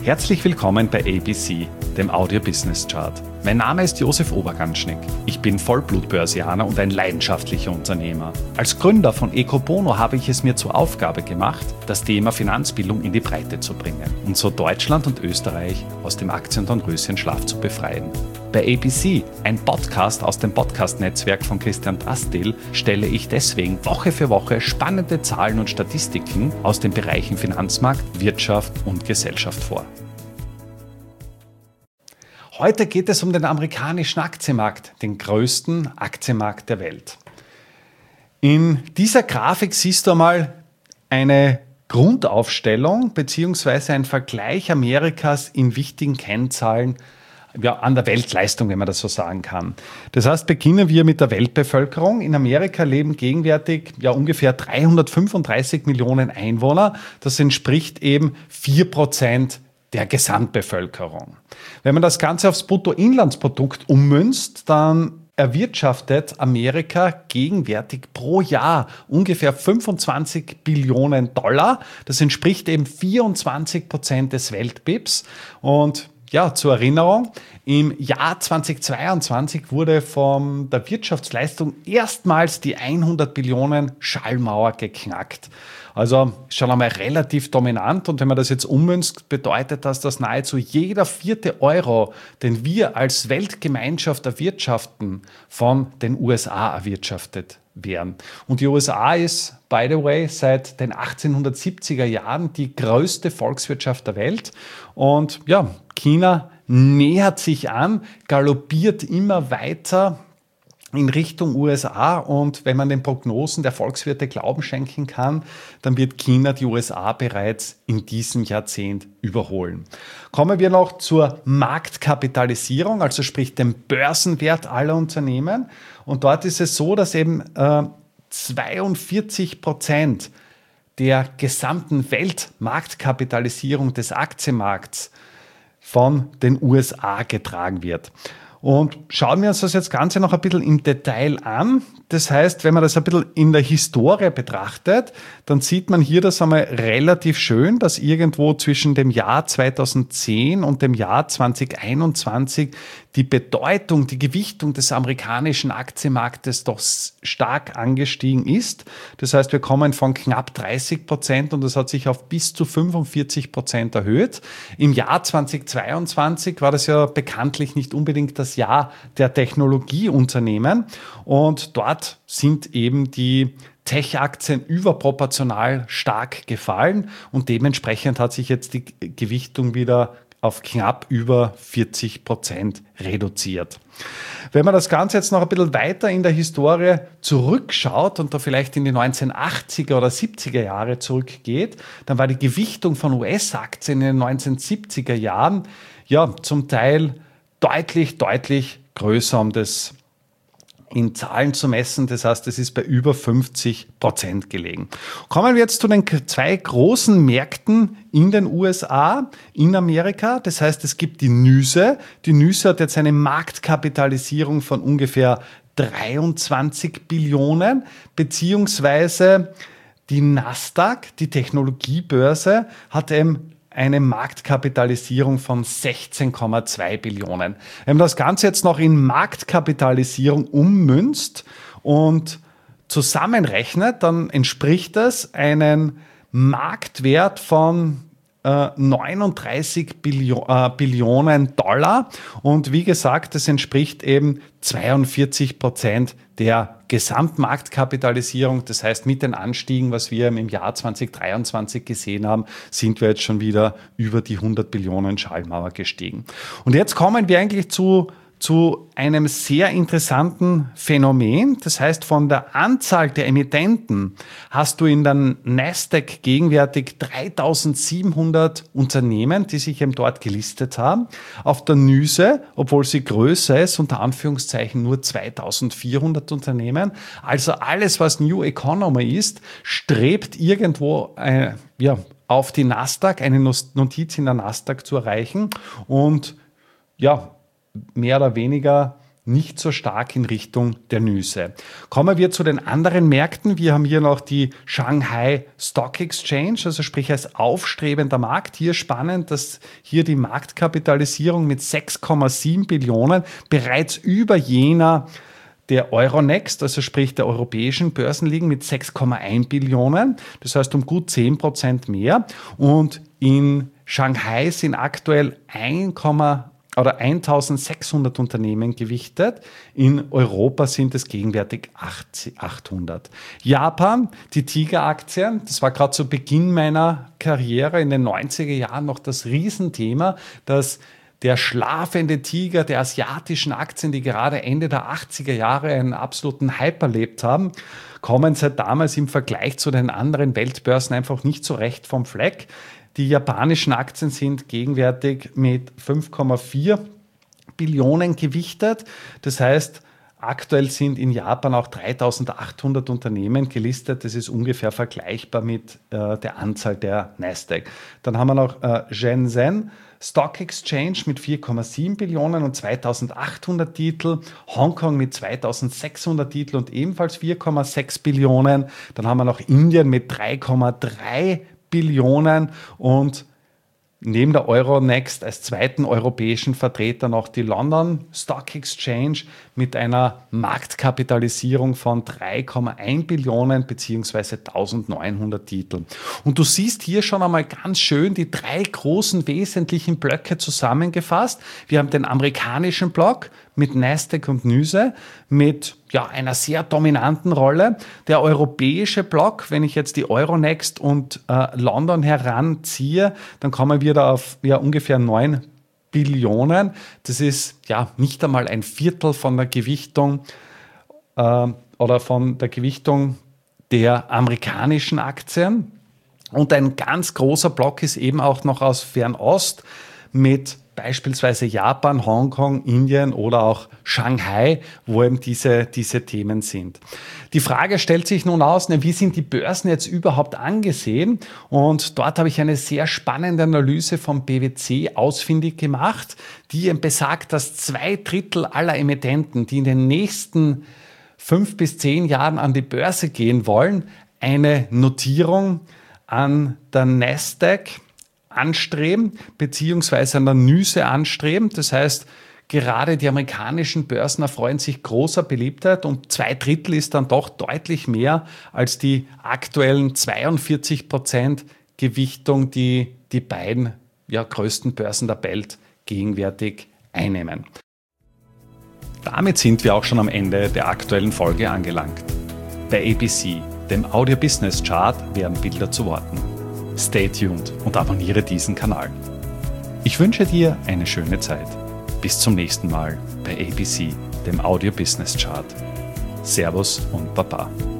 Herzlich willkommen bei ABC, dem Audio Business Chart. Mein Name ist Josef Oberganschnick. Ich bin Vollblutbörsianer und ein leidenschaftlicher Unternehmer. Als Gründer von Ecobono habe ich es mir zur Aufgabe gemacht, das Thema Finanzbildung in die Breite zu bringen und so Deutschland und Österreich aus dem Aktien- und Röschenschlaf zu befreien. Bei ABC, ein Podcast aus dem Podcast-Netzwerk von Christian Drastil, stelle ich deswegen Woche für Woche spannende Zahlen und Statistiken aus den Bereichen Finanzmarkt, Wirtschaft und Gesellschaft vor. Heute geht es um den amerikanischen Aktienmarkt, den größten Aktienmarkt der Welt. In dieser Grafik siehst du einmal eine Grundaufstellung bzw. ein Vergleich Amerikas in wichtigen Kennzahlen an der Weltleistung, wenn man das so sagen kann. Das heißt, beginnen wir mit der Weltbevölkerung. In Amerika leben gegenwärtig ungefähr 335 Millionen Einwohner. Das entspricht eben 4% der Gesamtbevölkerung. Wenn man das Ganze aufs Bruttoinlandsprodukt ummünzt, dann erwirtschaftet Amerika gegenwärtig pro Jahr ungefähr 25 Billionen Dollar. Das entspricht eben 24% des Welt-BIPs. Und zur Erinnerung, im Jahr 2022 wurde von der Wirtschaftsleistung erstmals die 100 Billionen Schallmauer geknackt. Also schon einmal relativ dominant, und wenn man das jetzt ummünzt, bedeutet das, dass nahezu jeder 4. Euro, den wir als Weltgemeinschaft erwirtschaften, von den USA erwirtschaftet werden. Und die USA ist, by the way, seit den 1870er Jahren die größte Volkswirtschaft der Welt. Und China nähert sich an, galoppiert immer weiter in Richtung USA, und wenn man den Prognosen der Volkswirte Glauben schenken kann, dann wird China die USA bereits in diesem Jahrzehnt überholen. Kommen wir noch zur Marktkapitalisierung, also sprich dem Börsenwert aller Unternehmen. Und dort ist es so, dass eben 42% der gesamten Weltmarktkapitalisierung des Aktienmarkts von den USA getragen wird. Und schauen wir uns das jetzt Ganze noch ein bisschen im Detail an. Das heißt, wenn man das ein bisschen in der Historie betrachtet, dann sieht man hier das einmal relativ schön, dass irgendwo zwischen dem Jahr 2010 und dem Jahr 2021 die Bedeutung, die Gewichtung des amerikanischen Aktienmarktes doch stark angestiegen ist. Das heißt, wir kommen von knapp 30% und das hat sich auf bis zu 45% erhöht. Im Jahr 2022 war das ja bekanntlich nicht unbedingt das Jahr der Technologieunternehmen, und dort sind eben die Tech-Aktien überproportional stark gefallen, und dementsprechend hat sich jetzt die Gewichtung wieder auf knapp über 40% reduziert. Wenn man das Ganze jetzt noch ein bisschen weiter in der Historie zurückschaut und da vielleicht in die 1980er oder 70er Jahre zurückgeht, dann war die Gewichtung von US-Aktien in den 1970er Jahren zum Teil deutlich größer, um das in Zahlen zu messen. Das heißt, es ist bei über 50% gelegen. Kommen wir jetzt zu den zwei großen Märkten in den USA, in Amerika. Das heißt, es gibt die NYSE. Die NYSE hat jetzt eine Marktkapitalisierung von ungefähr 23 Billionen, beziehungsweise die Nasdaq, die Technologiebörse, hat eben eine Marktkapitalisierung von 16,2 Billionen. Wenn man das Ganze jetzt noch in Marktkapitalisierung ummünzt und zusammenrechnet, dann entspricht das einen Marktwert von 39 Billionen Dollar. Und wie gesagt, das entspricht eben 42% der Gesamtmarktkapitalisierung. Das heißt, mit den Anstiegen, was wir im Jahr 2023 gesehen haben, sind wir jetzt schon wieder über die 100 Billionen Schallmauer gestiegen. Und jetzt kommen wir eigentlich zu einem sehr interessanten Phänomen. Das heißt, von der Anzahl der Emittenten hast du in der Nasdaq gegenwärtig 3700 Unternehmen, die sich eben dort gelistet haben. Auf der NYSE, obwohl sie größer ist, unter Anführungszeichen nur 2400 Unternehmen. Also alles, was New Economy ist, strebt irgendwo auf die Nasdaq, eine Notiz in der Nasdaq zu erreichen, und mehr oder weniger nicht so stark in Richtung der Nüsse. Kommen wir zu den anderen Märkten. Wir haben hier noch die Shanghai Stock Exchange, also sprich als aufstrebender Markt. Hier spannend, dass hier die Marktkapitalisierung mit 6,7 Billionen bereits über jener der Euronext, also sprich der europäischen Börsen, liegen mit 6,1 Billionen. Das heißt um gut 10% mehr. Und in Shanghai sind aktuell 1600 Unternehmen gewichtet. In Europa sind es gegenwärtig 800. Japan, die Tiger-Aktien, das war gerade zu Beginn meiner Karriere in den 90er Jahren noch das Riesenthema, dass der schlafende Tiger der asiatischen Aktien, die gerade Ende der 80er Jahre einen absoluten Hype erlebt haben, kommen seit damals im Vergleich zu den anderen Weltbörsen einfach nicht so recht vom Fleck. Die japanischen Aktien sind gegenwärtig mit 5,4 Billionen gewichtet. Das heißt, aktuell sind in Japan auch 3800 Unternehmen gelistet. Das ist ungefähr vergleichbar mit der Anzahl der Nasdaq. Dann haben wir noch Shenzhen Stock Exchange mit 4,7 Billionen und 2800 Titel, Hongkong mit 2600 Titel und ebenfalls 4,6 Billionen. Dann haben wir noch Indien mit 3,3 Billionen und neben der Euronext als zweiten europäischen Vertreter noch die London Stock Exchange mit einer Marktkapitalisierung von 3,1 Billionen bzw. 1900 Titeln. Und du siehst hier schon einmal ganz schön die drei großen wesentlichen Blöcke zusammengefasst. Wir haben den amerikanischen Block mit Nasdaq und Nyse mit einer sehr dominanten Rolle. Der europäische Block, wenn ich jetzt die Euronext und London heranziehe, dann kommen wir da auf ungefähr 9 Billionen. Das ist nicht einmal ein Viertel von der Gewichtung oder von der Gewichtung der amerikanischen Aktien. Und ein ganz großer Block ist eben auch noch aus Fernost mit beispielsweise Japan, Hongkong, Indien oder auch Shanghai, wo eben diese Themen sind. Die Frage stellt sich nun aus, wie sind die Börsen jetzt überhaupt angesehen? Und dort habe ich eine sehr spannende Analyse vom PwC ausfindig gemacht, die eben besagt, dass 2/3 aller Emittenten, die in den nächsten 5 bis 10 Jahren an die Börse gehen wollen, eine Notierung an der Nasdaq anstreben, beziehungsweise an der Nyse anstreben. Das heißt, gerade die amerikanischen Börsen erfreuen sich großer Beliebtheit und 2/3 ist dann doch deutlich mehr als die aktuellen 42% Gewichtung, die die beiden größten Börsen der Welt gegenwärtig einnehmen. Damit sind wir auch schon am Ende der aktuellen Folge angelangt. Bei ABC, dem Audio Business Chart, werden Bilder zu Worten. Stay tuned und abonniere diesen Kanal. Ich wünsche dir eine schöne Zeit. Bis zum nächsten Mal bei ABC, dem Audio Business Chart. Servus und Baba.